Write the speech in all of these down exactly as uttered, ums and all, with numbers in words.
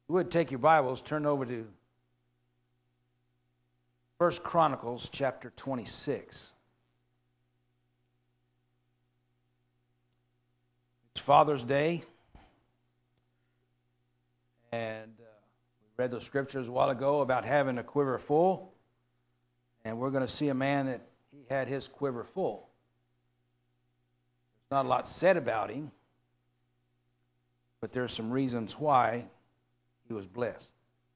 you would take your Bibles, turn over to First Chronicles chapter twenty-six. It's Father's Day, and uh, we read the scriptures a while ago about having a quiver full, and we're going to see a man that he had his quiver full. There's not a lot said about him, but there's some reasons why he was blessed.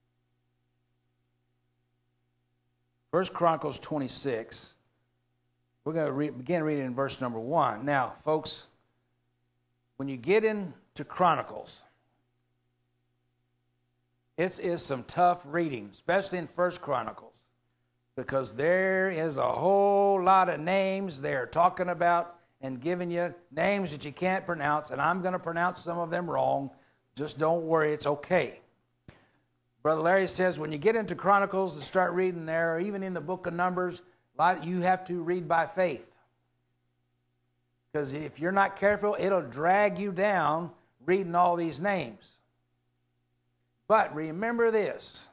First Chronicles twenty-six, we're going to re- begin reading in verse number one. Now, folks, when you get into Chronicles, it is some tough reading, especially in First Chronicles, because there is a whole lot of names they're talking about and giving you names that you can't pronounce, and I'm going to pronounce some of them wrong. Just don't worry, it's okay. Brother Larry says when you get into Chronicles and start reading there, or even in the book of Numbers, you have to read by faith. Because if you're not careful, it'll drag you down reading all these names. But remember this.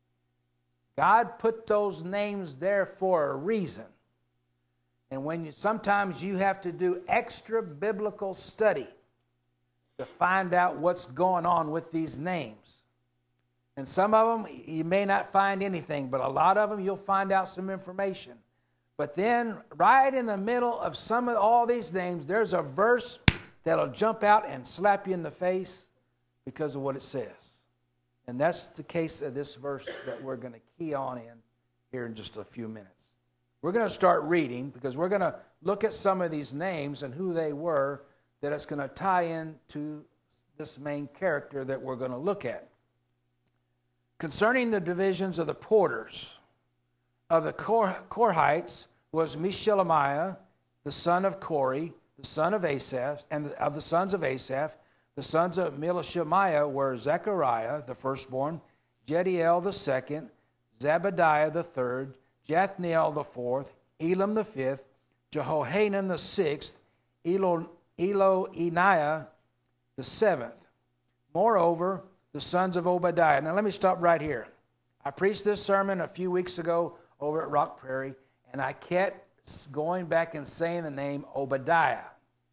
God put those names there for a reason. And when you, sometimes you have to do extra biblical study to find out what's going on with these names. And some of them, you may not find anything, but a lot of them, you'll find out some information. But then, right in the middle of some of all these names, there's a verse that'll jump out and slap you in the face because of what it says. And that's the case of this verse that we're going to key on in here in just a few minutes. We're going to start reading because we're going to look at some of these names and who they were that it's going to tie in to this main character that we're going to look at. Concerning the divisions of the porters of the Kor- Korhites was Meshelemiah, the son of Kori, the son of Asaph, and of the sons of Asaph. The sons of Melishemiah were Zechariah, the firstborn, Jediel the second, Zebadiah the third, Jathniel the fourth, Elam the fifth, Jehohanan the sixth, Elo, Eloeniah the seventh. Moreover, the sons of Obadiah. Now let me stop right here. I preached this sermon a few weeks ago over at Rock Prairie, and I kept going back and saying the name Obadiah.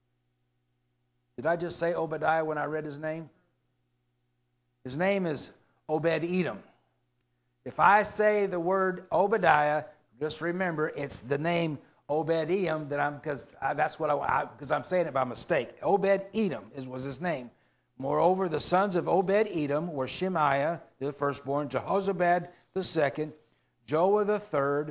Did I just say Obadiah when I read his name? His name is Obed-Edom. If I say the word Obadiah, just remember it's the name Obed-Edom that I'm because that's what I because I'm saying it by mistake. Obed-Edom is was his name. Moreover, the sons of Obed-Edom were Shemaiah, the firstborn, Jehozabad the second, Joah the third,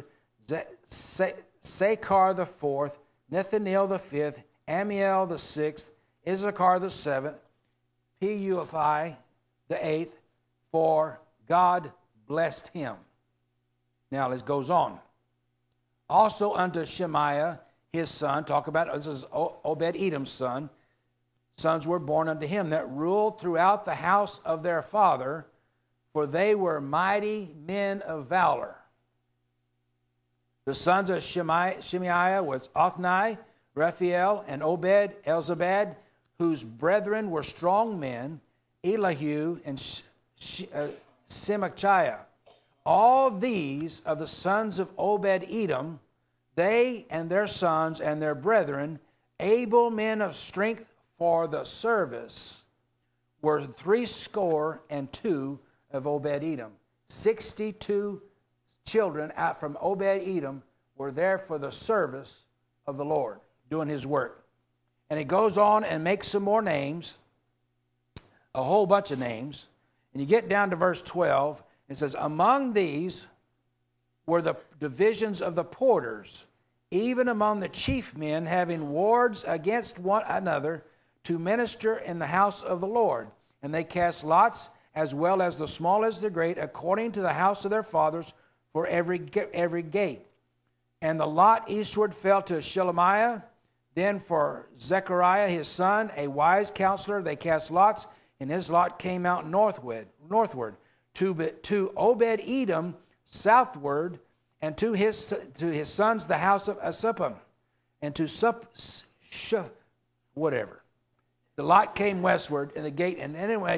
Sakar the fourth, Nethanel the fifth, Amiel the sixth, Issachar the seventh, Peuphai the eighth, for God blessed him. Now it goes on. Also unto Shemaiah his son, talk about, this is Obed-Edom's son, sons were born unto him that ruled throughout the house of their father, for they were mighty men of valor. The sons of Shemaiah was Othni, Raphael, and Obed, Elzabad, whose brethren were strong men, Elihu and Semachiah. All these of the sons of Obed-Edom, they and their sons and their brethren, able men of strength for the service, were threescore and two of Obed-Edom. Sixty-two children out from Obed-Edom were there for the service of the Lord, doing his work. And it goes on and makes some more names, a whole bunch of names. And you get down to verse twelve, it says, among these were the divisions of the porters, even among the chief men, having wards against one another, to minister in the house of the Lord. And they cast lots, as well as the small as the great, according to the house of their fathers, for every, every gate. And the lot eastward fell to Shelemiah. Then for Zechariah his son, a wise counselor, they cast lots, and his lot came out northward. northward. To, to Obed-Edom southward, and to his to his sons the house of Asuppam, and to Sup, sh, whatever. The lot came westward in the gate, and anyway,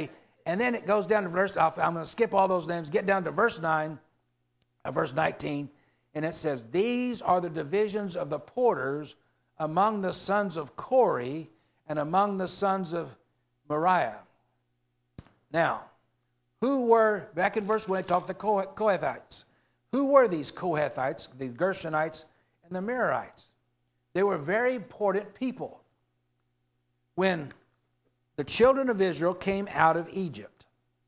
And then it goes down to verse, I'm going to skip all those names, get down to verse nine, uh, verse nineteen, and it says, these are the divisions of the porters among the sons of Kore and among the sons of Merari. Now, who were, back in verse one, it talked the Kohathites. Who were these Kohathites, the Gershonites and the Merarites? They were very important people. When the children of Israel came out of Egypt,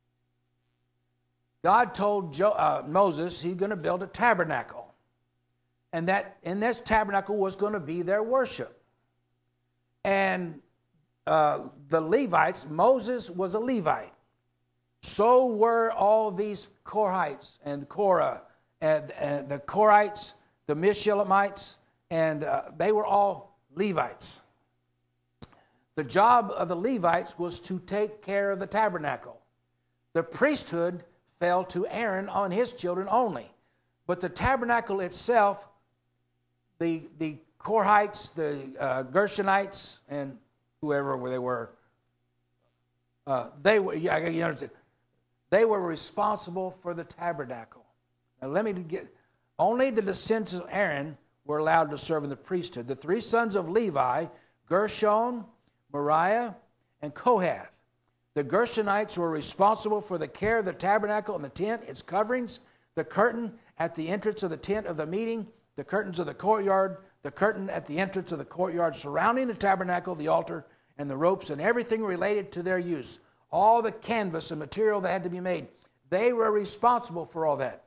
God told Jo- uh, Moses he's going to build a tabernacle. And that in this tabernacle was going to be their worship. And uh, the Levites, Moses was a Levite. So were all these Korhites and Korah, and, and the Korites, the Mishilamites, and uh, they were all Levites. The job of the Levites was to take care of the tabernacle. The priesthood fell to Aaron on his children only. But the tabernacle itself, the, the Korhites, the uh, Gershonites, and whoever they were, uh, they were, you understand, they were responsible for the tabernacle. Now let me get, only the descendants of Aaron were allowed to serve in the priesthood. The three sons of Levi, Gershon, Merari, and Kohath. The Gershonites were responsible for the care of the tabernacle and the tent, its coverings, the curtain at the entrance of the tent of the meeting, the curtains of the courtyard, the curtain at the entrance of the courtyard surrounding the tabernacle, the altar, and the ropes, and everything related to their use. All the canvas and material that had to be made. They were responsible for all that.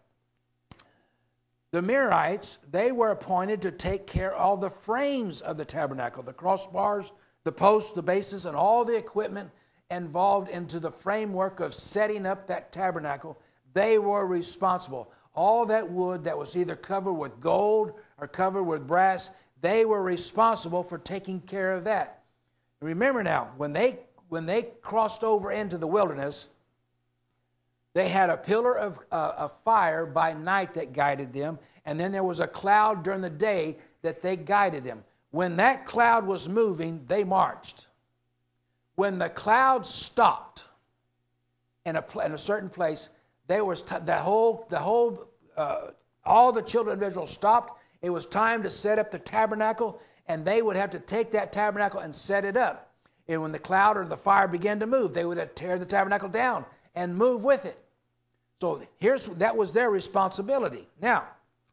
The Merarites, they were appointed to take care of all the frames of the tabernacle, the crossbars, the posts, the bases, and all the equipment involved into the framework of setting up that tabernacle. They were responsible. All that wood that was either covered with gold or covered with brass, they were responsible for taking care of that. Remember now, when they when they crossed over into the wilderness, they had a pillar of, uh, of fire by night that guided them, and then there was a cloud during the day that they guided them. When that cloud was moving, they marched. When the cloud stopped in a, in a certain place, there was t- the whole, the whole, uh, all the children of Israel stopped. It was time to set up the tabernacle, and they would have to take that tabernacle and set it up. And when the cloud or the fire began to move, they would tear the tabernacle down and move with it. So here's that was their responsibility. Now,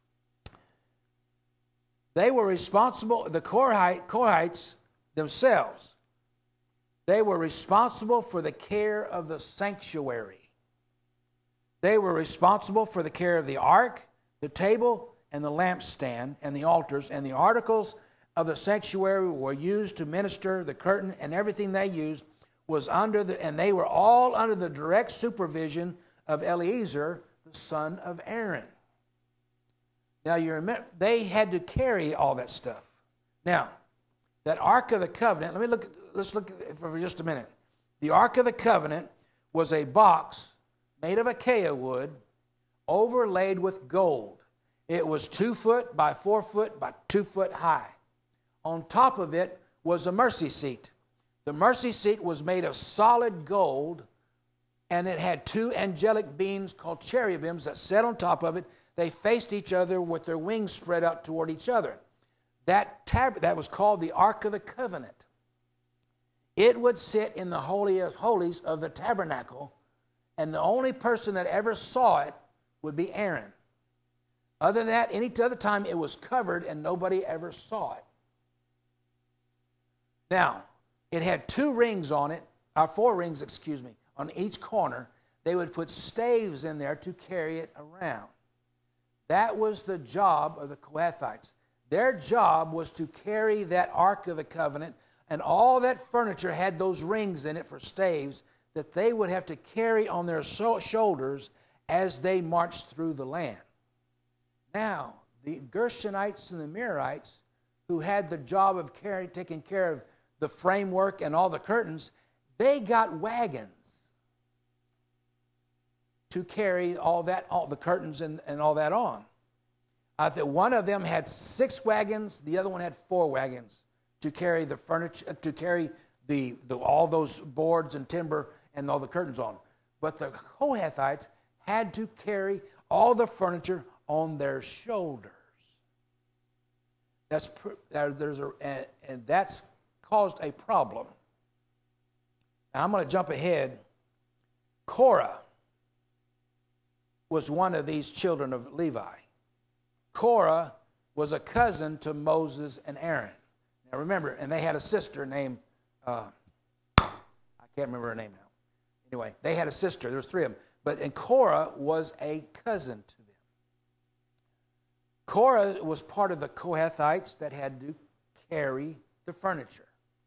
they were responsible, the Korhite, Korhites themselves, they were responsible for the care of the sanctuary. They were responsible for the care of the ark, the table, and the lampstand, and the altars, and the articles of the sanctuary were used to minister. The curtain and everything they used was under the, and they were all under the direct supervision of Eleazar, the son of Aaron. Now you remember, they had to carry all that stuff. Now, that Ark of the Covenant, let me look, let's look at it for just a minute. The Ark of the Covenant was a box made of acacia wood, overlaid with gold. It was two foot by four foot by two foot high. On top of it was a mercy seat. The mercy seat was made of solid gold, and it had two angelic beings called cherubims that sat on top of it. They faced each other with their wings spread out toward each other. That tab- that was called the Ark of the Covenant. It would sit in the Holy of Holies of the tabernacle, and the only person that ever saw it would be Aaron. Other than that, any other time it was covered and nobody ever saw it. Now, it had two rings on it, or four rings, excuse me, on each corner. They would put staves in there to carry it around. That was the job of the Kohathites. Their job was to carry that Ark of the Covenant, and all that furniture had those rings in it for staves that they would have to carry on their so- shoulders as they marched through the land. Now, the Gershonites and the Merarites, who had the job of carry, taking care of the framework and all the curtains, they got wagons to carry all that, all the curtains and, and all that on. I think one of them had six wagons, the other one had four wagons to carry the furniture, to carry the, the all those boards and timber and all the curtains on. But the Kohathites had to carry all the furniture on their shoulders. That's there's a and, and that's caused a problem. Now I'm going to jump ahead. Korah was one of these children of Levi. Korah was a cousin to Moses and Aaron. Now remember, and they had a sister named, uh, I can't remember her name now. Anyway, they had a sister. There was three of them. But and Korah was a cousin to them. Korah was part of the Kohathites that had to carry the furniture.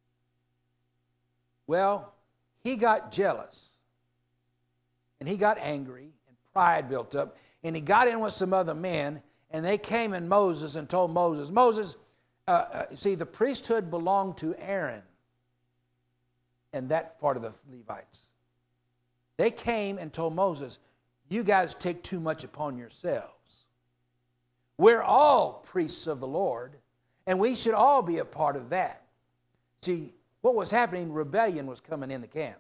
Well, he got jealous. And he got angry, and pride built up. And he got in with some other men, and they came in Moses and told Moses, Moses, uh, uh, see, the priesthood belonged to Aaron and that part of the Levites. They came and told Moses, you guys take too much upon yourselves. We're all priests of the Lord, and we should all be a part of that. See, what was happening, rebellion was coming in the camp.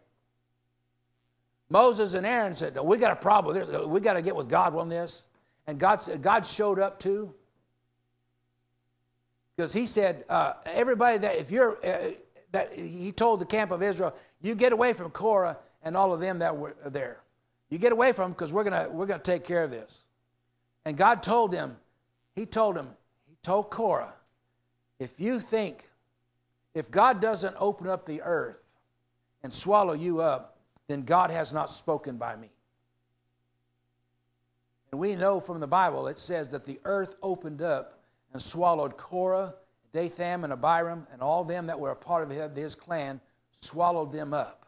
Moses and Aaron said, we got a problem with this. We got to get with God on this. And God, God showed up too. Because he said, uh, everybody that, if you're, uh, that he told the camp of Israel, you get away from Korah and all of them that were there. You get away from them because we're going to we're going to take care of this. And God told him, he told him, he told Korah, if you think, if God doesn't open up the earth and swallow you up, then God has not spoken by me. And we know from the Bible, it says that the earth opened up and swallowed Korah, Dathan, and Abiram, and all them that were a part of his clan, swallowed them up.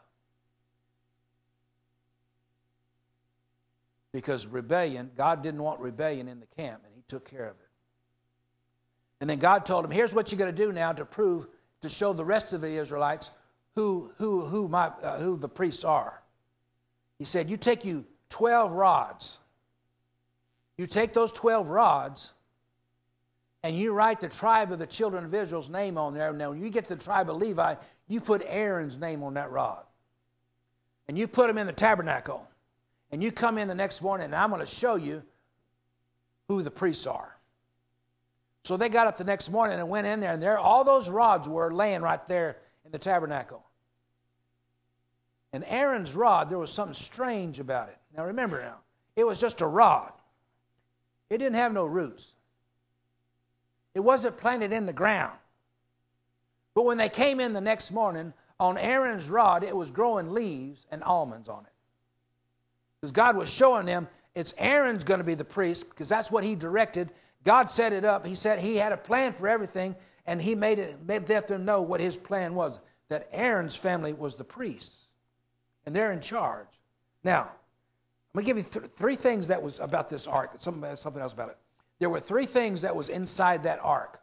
Because rebellion, God didn't want rebellion in the camp, and he took care of it. And then God told him, here's what you're going to do now to prove, to show the rest of the Israelites who, who, who, my, uh, who the priests are. He said, you take you twelve rods. You take those twelve rods, and you write the tribe of the children of Israel's name on there. Now, when you get to the tribe of Levi, you put Aaron's name on that rod. And you put them in the tabernacle. And you come in the next morning, and I'm going to show you who the priests are. So they got up the next morning and went in there, and there all those rods were laying right there in the tabernacle. And Aaron's rod, there was something strange about it. Now remember now, it was just a rod. It didn't have no roots. It wasn't planted in the ground. But when they came in the next morning, on Aaron's rod, it was growing leaves and almonds on it. Because God was showing them, it's Aaron's going to be the priest, because that's what he directed. God set it up. He said he had a plan for everything, and he made it, made let them know what his plan was, that Aaron's family was the priests, and they're in charge. Now, I'm going to give you th- three things that was about this ark, something, something else about it. There were three things that was inside that ark,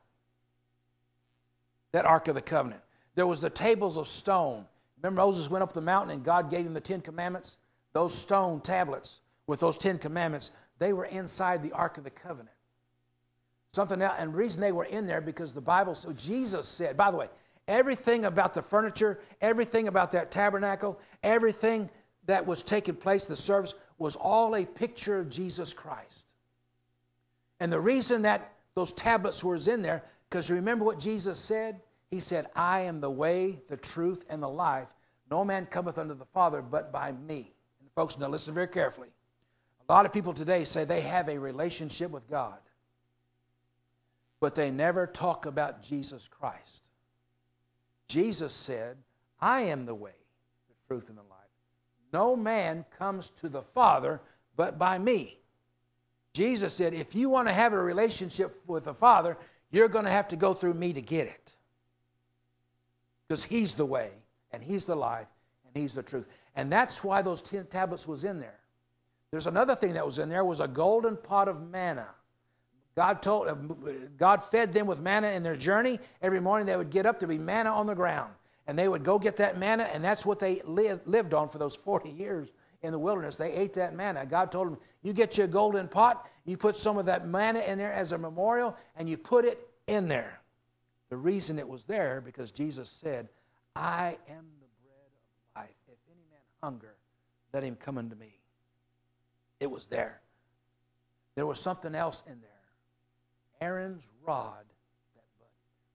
that ark of the covenant. There was the tables of stone. Remember Moses went up the mountain and God gave him the Ten Commandments? Those stone tablets with those Ten Commandments, they were inside the ark of the covenant. Something else, and the reason they were in there because the Bible, so Jesus said, by the way, everything about the furniture, everything about that tabernacle, everything that was taking place, the service, was all a picture of Jesus Christ. And the reason that those tablets were in there, because you remember what Jesus said? He said, I am the way, the truth, and the life. No man cometh unto the Father but by me. And folks, now listen very carefully. A lot of people today say they have a relationship with God, but they never talk about Jesus Christ. Jesus said, I am the way, the truth, and the life. No man comes to the Father but by me. Jesus said, if you want to have a relationship with the Father, you're going to have to go through me to get it. Because he's the way, and he's the life, and he's the truth. And that's why those ten tablets was in there. There's another thing that was in there, was a golden pot of manna. God told, God fed them with manna in their journey. Every morning they would get up, there'd be manna on the ground. And they would go get that manna, and that's what they lived, lived on for those forty years in the wilderness. They ate that manna. God told them, you get you a golden pot, you put some of that manna in there as a memorial, and you put it in there. The reason it was there, because Jesus said, I am the bread of life. If any man hunger, let him come unto me. It was there. There was something else in there. Aaron's rod, that budded.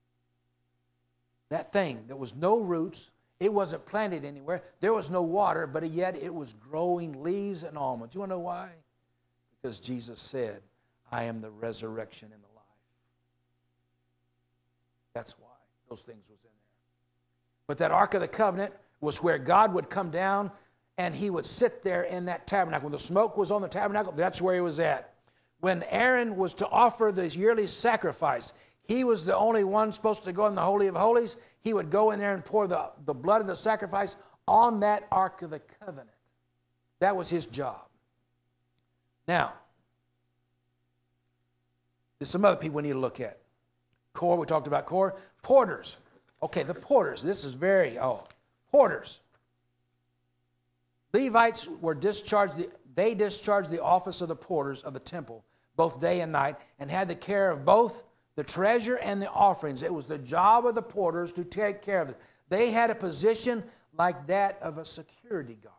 That thing, there was no roots. It wasn't planted anywhere. There was no water, but yet it was growing leaves and almonds. You want to know why? Because Jesus said, I am the resurrection and the life. That's why those things was in there. But that Ark of the Covenant was where God would come down and he would sit there in that tabernacle. When the smoke was on the tabernacle, that's where he was at. When Aaron was to offer the yearly sacrifice, he was the only one supposed to go in the Holy of Holies. He would go in there and pour the, the blood of the sacrifice on that Ark of the Covenant. That was his job. Now, there's some other people we need to look at. Core, we talked about core. Porters. Okay, the porters. This is very, oh, porters. Levites were discharged, they discharged the office of the porters of the temple, both day and night, and had the care of both the treasure and the offerings. It was the job of the porters to take care of it. They had a position like that of a security guard.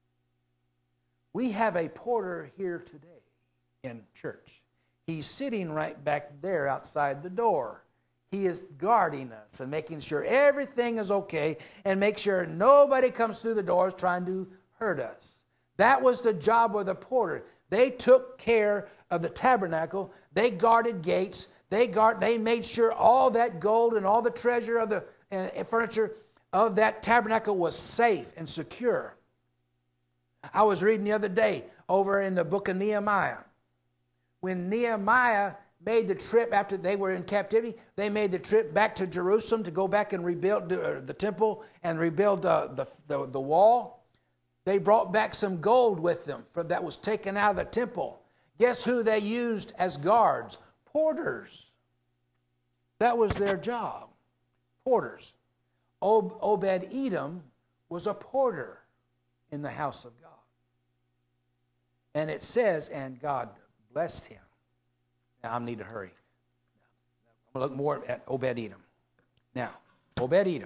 We have a porter here today in church. He's sitting right back there outside the door. He is guarding us and making sure everything is okay and make sure nobody comes through the doors trying to hurt us. That was the job of the porter. They took care of the tabernacle. They guarded gates. They guard. They made sure all that gold and all the treasure of the uh, furniture of that tabernacle was safe and secure. I was reading the other day over in the book of Nehemiah. When Nehemiah made the trip after they were in captivity, they made the trip back to Jerusalem to go back and rebuild the, the temple and rebuild uh, the, the, the wall. They brought back some gold with them from, that was taken out of the temple. Guess who they used as guards? Porters. That was their job. Porters. Ob- Obed-Edom was a porter in the house of God. And it says, and God blessed him. Now, I need to hurry. I'm going to look more at Obed-Edom. Now, Obed-Edom.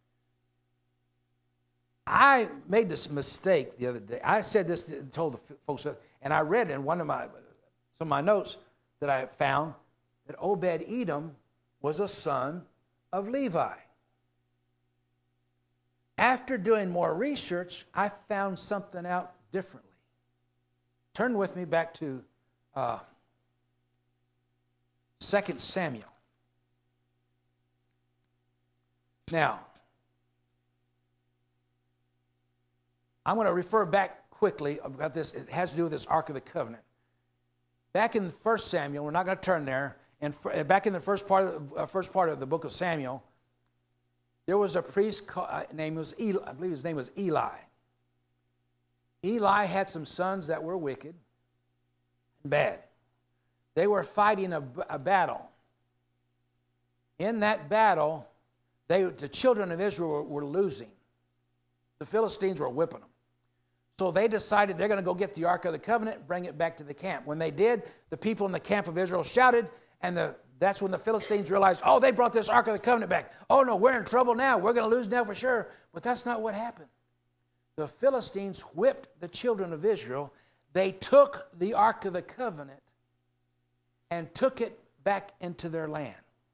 I made this mistake the other day. I said this, told the folks, and I read in one of my, some of my notes that I found that Obed-Edom was a son of Levi. After doing more research, I found something out differently. Turn with me back to uh, Second Samuel. Now, I'm going to refer back quickly about this. It has to do with this Ark of the Covenant. Back in First Samuel, we're not going to turn there. And back in the first part of the uh, first part of the book of Samuel, there was a priest called, uh, name was Eli, I believe his name was Eli. Eli had some sons that were wicked and bad. They were fighting a, a battle. In that battle, they, the children of Israel were, were losing. The Philistines were whipping them. So they decided they're going to go get the Ark of the Covenant, bring it back to the camp. When they did, the people in the camp of Israel shouted, and the, that's when the Philistines realized, oh, they brought this Ark of the Covenant back. Oh, no, we're in trouble now. We're going to lose now for sure. But that's not what happened. The Philistines whipped the children of Israel. They took the Ark of the Covenant and took it back into their land.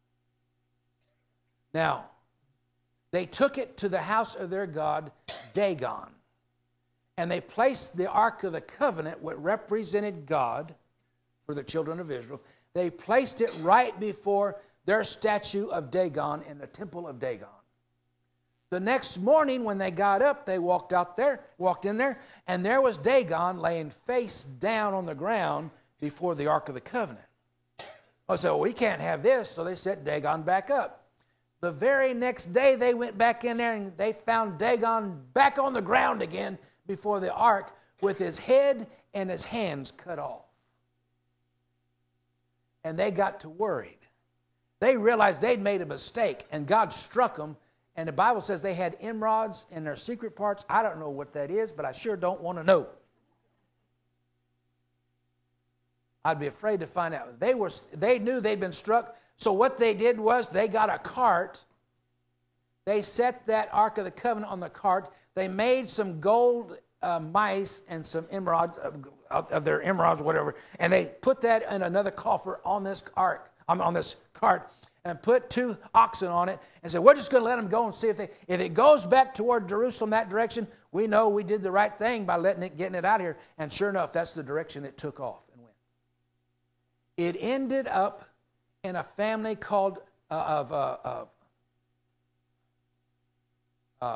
Now, they took it to the house of their god, Dagon. And they placed the Ark of the Covenant, what represented God for the children of Israel. They placed it right before their statue of Dagon in the temple of Dagon. The next morning when they got up, they walked out there, walked in there, and there was Dagon laying face down on the ground before the Ark of the Covenant. I said, well, we can't have this, so they set Dagon back up. The very next day, they went back in there and they found Dagon back on the ground again before the ark with his head and his hands cut off. And they got to worried. They realized they'd made a mistake, and God struck them. And the Bible says they had emerods in their secret parts. I don't know what that is, but I sure don't want to know. I'd be afraid to find out. They were, they knew they'd been struck. So what they did was they got a cart. They set that Ark of the Covenant on the cart. They made some gold uh, mice and some emeralds, of, of their emeralds, whatever, and they put that in another coffer on this ark, on this cart, and put two oxen on it, and said, we're just going to let them go and see if they, if it goes back toward Jerusalem that direction, we know we did the right thing by letting it, getting it out of here. And sure enough, that's the direction it took off and went. It ended up in a family called uh, of uh, uh, uh,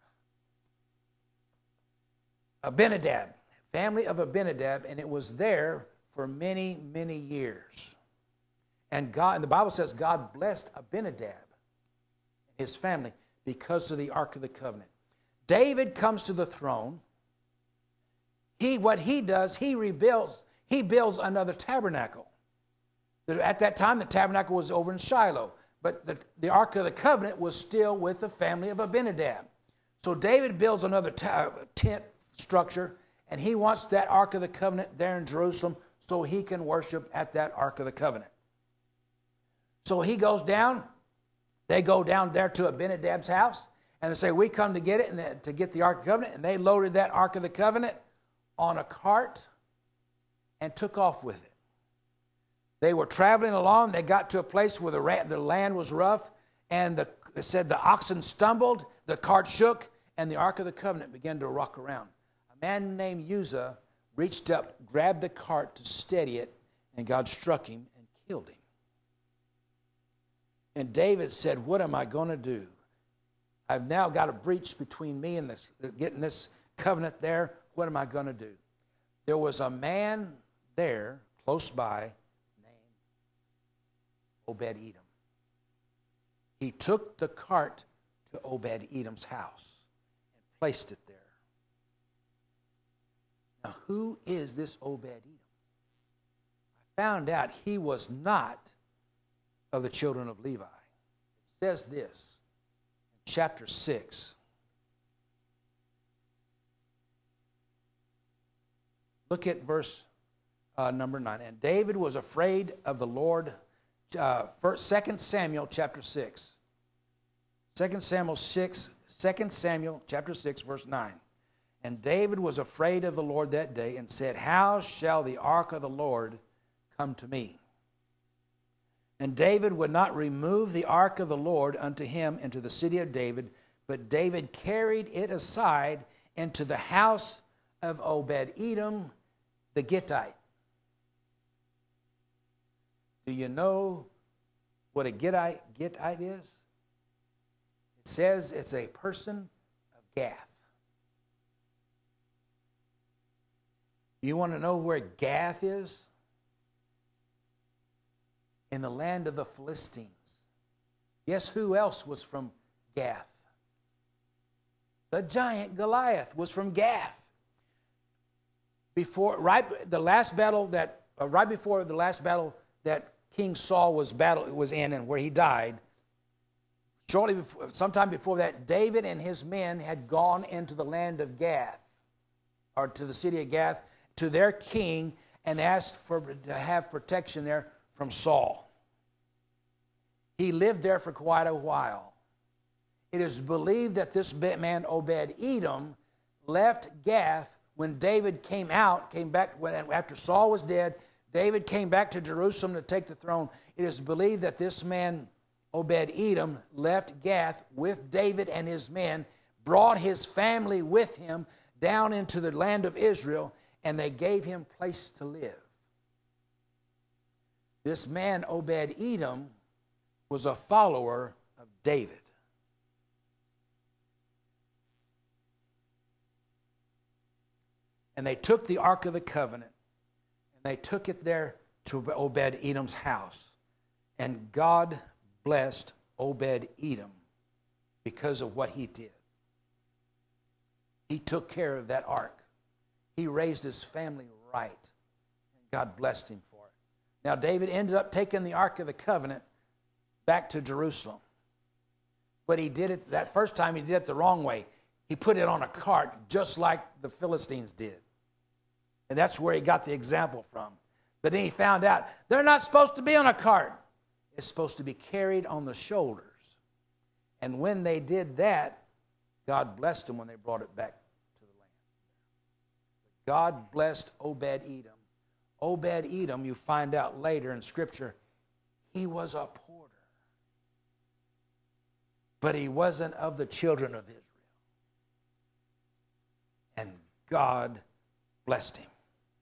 Abinadab, family of Abinadab, and it was there for many, many years. And God, and the Bible says God blessed Abinadab and his family because of the Ark of the Covenant. David comes to the throne. He, what he does, he rebuilds, he builds another tabernacle. At that time, the tabernacle was over in Shiloh, but the, the Ark of the Covenant was still with the family of Abinadab. So David builds another ta- tent structure, and he wants that Ark of the Covenant there in Jerusalem so he can worship at that Ark of the Covenant. So he goes down, they go down there to Abinadab's house, and they say, we come to get it, and they, to get the Ark of the Covenant, and they loaded that Ark of the Covenant on a cart and took off with it. They were traveling along, they got to a place where the, ra- the land was rough, and the, they said the oxen stumbled, the cart shook, and the Ark of the Covenant began to rock around. A man named Uzzah reached up, grabbed the cart to steady it, and God struck him and killed him. And David said, what am I going to do? I've now got a breach between me and this, getting this covenant there. What am I going to do? There was a man there close by named Obed-Edom. He took the cart to Obed-Edom's house and placed it there. Now, who is this Obed-Edom? I found out he was not of the children of Levi. It says this in chapter six. Look at verse uh, number nine. And David was afraid of the Lord. Uh, first, Second Samuel chapter six. Second Samuel six. Second Samuel chapter six, verse nine. And David was afraid of the Lord that day and said, how shall the ark of the Lord come to me? And David would not remove the ark of the Lord unto him into the city of David, but David carried it aside into the house of Obed-Edom the Gittite. Do you know what a Gittite, Gittite is? It says it's a person of Gath. You want to know where Gath is? In the land of the Philistines. Guess who else was from Gath? The giant Goliath was from Gath. Before, right, the last battle that, uh, right before the last battle that King Saul was battle was in and where he died, shortly before, sometime before that, David and his men had gone into the land of Gath, or to the city of Gath, to their king, and asked for to have protection there from Saul. He lived there for quite a while. It is believed that this man Obed-Edom left Gath when David came out, came back when after Saul was dead. David came back to Jerusalem to take the throne. It is believed that this man Obed-Edom left Gath with David and his men, brought his family with him down into the land of Israel, and they gave him place to live. This man, Obed-Edom, was a follower of David. And they took the Ark of the Covenant, and they took it there to Obed-Edom's house. And God blessed Obed-Edom because of what he did. He took care of that ark. He raised his family right. And God blessed him for it. Now, David ended up taking the Ark of the Covenant back to Jerusalem. But he did it, that first time he did it the wrong way. He put it on a cart just like the Philistines did. And that's where he got the example from. But then he found out they're not supposed to be on a cart. It's supposed to be carried on the shoulders. And when they did that, God blessed them when they brought it back to the land. God blessed Obed-Edom. Obed-Edom, you find out later in Scripture, he was a porter. But he wasn't of the children of Israel. And God blessed him.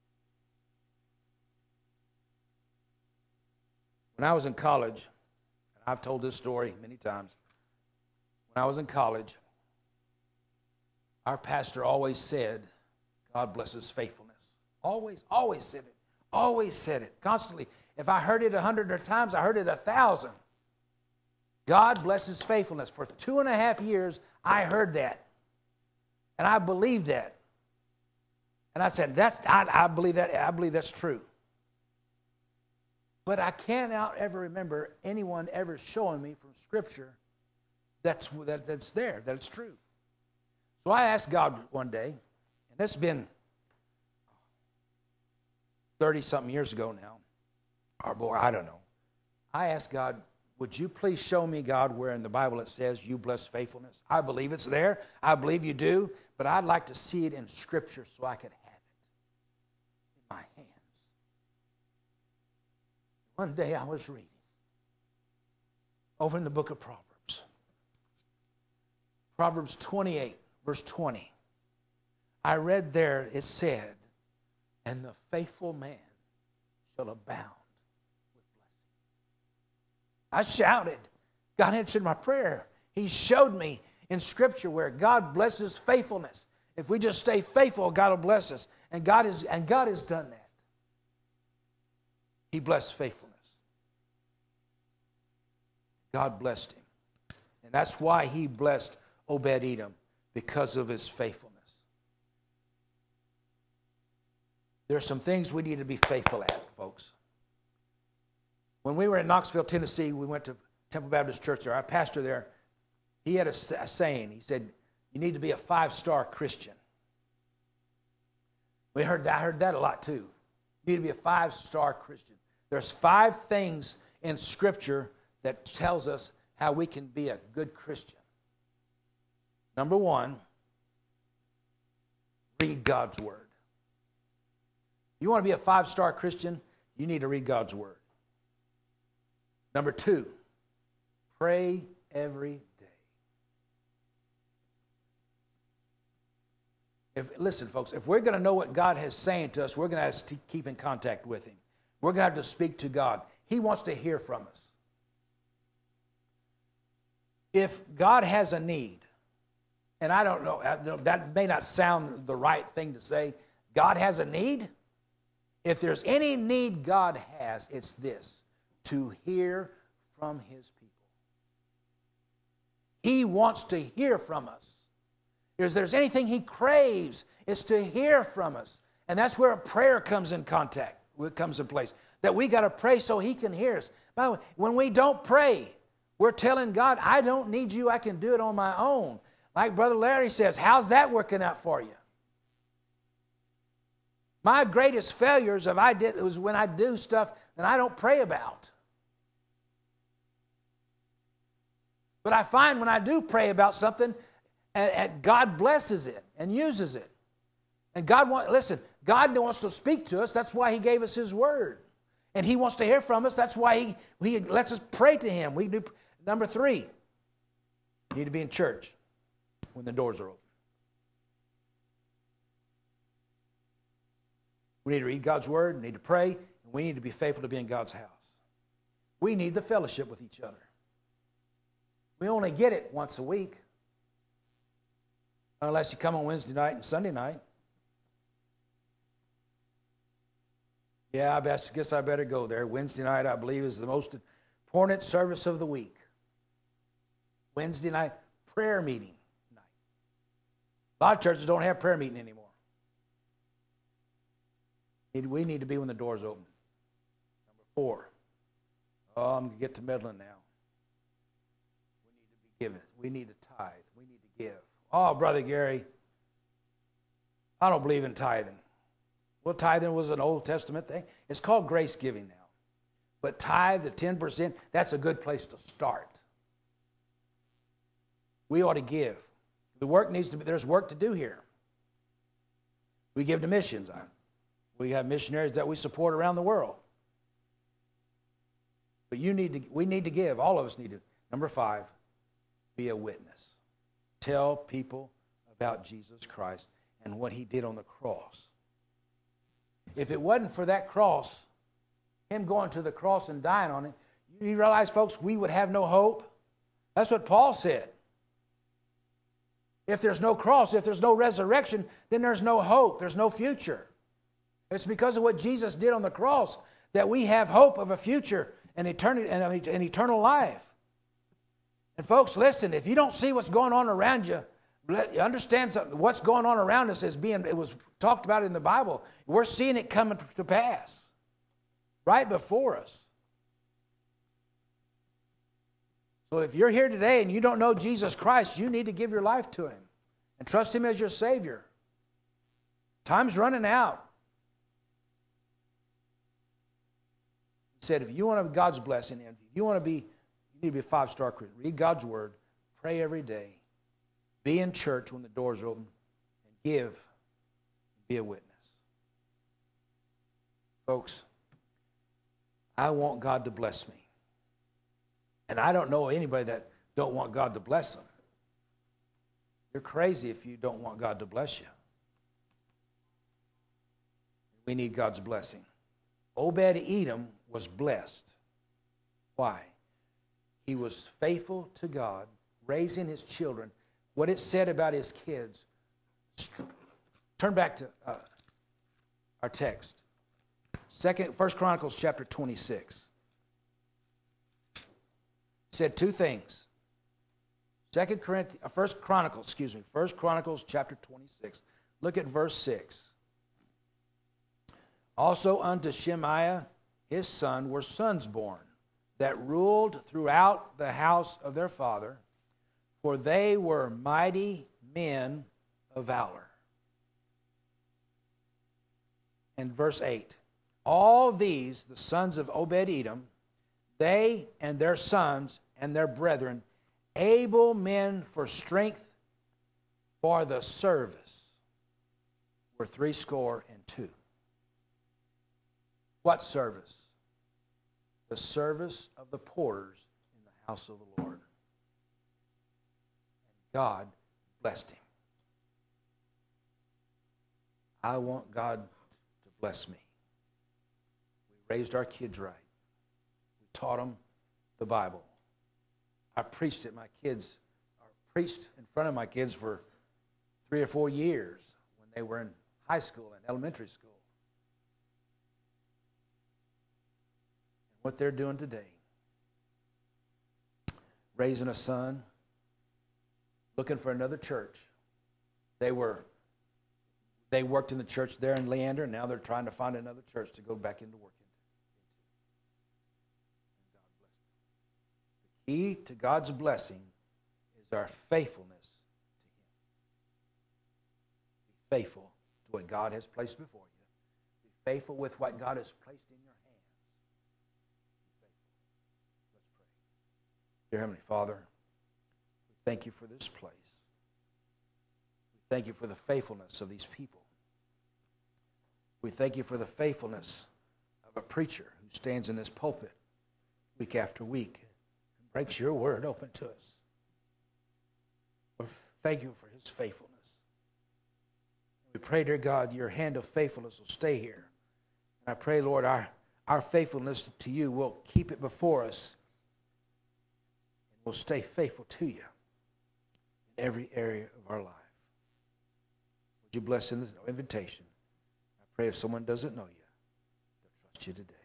When I was in college, and I've told this story many times, when I was in college, our pastor always said, God blesses faithfulness. Always, always said it. Always said it. Constantly. If I heard it a hundred times, I heard it a thousand. God blesses faithfulness. For two and a half years, I heard that. And I believed that. And I said, "That's I, I believe that. I believe that's true." But I cannot ever remember anyone ever showing me from Scripture that's, that, that's there, that it's true. So I asked God one day, and it's been thirty-something years ago now, or more, I don't know. I asked God, would you please show me, God, where in the Bible it says you bless faithfulness? I believe it's there. I believe you do. But I'd like to see it in Scripture so I could have it in my hands. One day I was reading over in the book of Proverbs. Proverbs twenty-eight, verse twenty. I read there, it said, and the faithful man shall abound with blessing. I shouted. God answered my prayer. He showed me in Scripture where God blesses faithfulness. If we just stay faithful, God will bless us. And God is, and God has done that. He blessed faithfulness. God blessed him. And that's why he blessed Obed-Edom, because of his faithfulness. There are some things we need to be faithful at, folks. When we were in Knoxville, Tennessee, we went to Temple Baptist Church there. Our pastor there, he had a, a saying. He said, you need to be a five-star Christian. We heard that, I heard that a lot too. You need to be a five-star Christian. There's five things in Scripture that tells us how we can be a good Christian. Number one, read God's Word. You want to be a five-star Christian, you need to read God's Word. Number two, pray every day. If, listen, folks, if we're going to know what God has saying to us, we're going to have to keep in contact with Him. We're going to have to speak to God. He wants to hear from us. If God has a need, and I don't know, that may not sound the right thing to say, God has a need. If there's any need God has, it's this, to hear from His people. He wants to hear from us. If there's anything He craves, it's to hear from us. And that's where a prayer comes in contact, it comes in place. That we got to pray so He can hear us. By the way, when we don't pray, we're telling God, I don't need you, I can do it on my own. Like Brother Larry says, how's that working out for you? My greatest failures of I did was when I do stuff that I don't pray about. But I find when I do pray about something, and, and God blesses it and uses it. And God wants, listen, God wants to speak to us. That's why He gave us His Word. And He wants to hear from us. That's why He, he lets us pray to Him. We do. Number three, you need to be in church when the doors are open. We need to read God's Word, we need to pray, and we need to be faithful to be in God's house. We need the fellowship with each other. We only get it once a week. Unless you come on Wednesday night and Sunday night. Yeah, I best, guess I better go there. Wednesday night, I believe, is the most important service of the week. Wednesday night, prayer meeting night. A lot of churches don't have prayer meeting anymore. We need to be when the doors open. Number four. Oh, I'm going to get to meddling now. We need to be given. We need to tithe. We need to give. Oh, Brother Gary, I don't believe in tithing. Well, tithing was an Old Testament thing. It's called grace giving now. But tithe, the ten percent, that's a good place to start. We ought to give. The work needs to be, there's work to do here. We give to missions. We have missionaries that we support around the world. But you need to, we need to give. All of us need to. Number five, be a witness. Tell people about Jesus Christ and what he did on the cross. If it wasn't for that cross, him going to the cross and dying on it, you realize, folks, we would have no hope. That's what Paul said. If there's no cross, if there's no resurrection, then there's no hope. There's no future. It's because of what Jesus did on the cross that we have hope of a future and eternity and an eternal life. And folks, listen, if you don't see what's going on around you, understand something. What's going on around us is being, it was talked about in the Bible. We're seeing it coming to pass right before us. So if you're here today and you don't know Jesus Christ, you need to give your life to him and trust him as your Savior. Time's running out. He said, if you want to have God's blessing, if you want to be, you need to be a five-star Christian. Read God's Word, pray every day, be in church when the doors are open, and give, be a witness. Folks, I want God to bless me. And I don't know anybody that don't want God to bless them. You're crazy if you don't want God to bless you. We need God's blessing. Obed-Edom was blessed. Why? He was faithful to God, raising his children. What it said about his kids. Turn back to uh, our text. Second, First Chronicles chapter twenty-six. Said two things. Second Corinthians, First Chronicles, excuse me, First Chronicles chapter twenty-six. Look at verse six. Also unto Shemaiah his son were sons born, that ruled throughout the house of their father, for they were mighty men of valor. And verse eight. All these, the sons of Obed-Edom, they and their sons and their brethren, able men for strength for the service, were threescore and two. What service? The service of the porters in the house of the Lord. And God blessed him. I want God to bless me. We raised our kids right. We taught them the Bible. I preached it. My kids, or preached in front of my kids for three or four years when they were in high school and elementary school. And what they're doing today, raising a son, looking for another church. They were, they worked in the church there in Leander, and now they're trying to find another church to go back into work into. And God blessed them. The key to God's blessing is our faithfulness to him. Be faithful to what God has placed before you. Be faithful with what God has placed in your hands. Be faithful. Let's pray. Dear Heavenly Father, we thank you for this place. We thank you for the faithfulness of these people. We thank you for the faithfulness of a preacher who stands in this pulpit week after week and breaks your word open to us. Thank you for his faithfulness. We pray, dear God, your hand of faithfulness will stay here. And I pray, Lord, our, our faithfulness to you will keep it before us. And we'll stay faithful to you in every area of our life. Would you bless in the invitation? I pray if someone doesn't know you, they'll trust you today.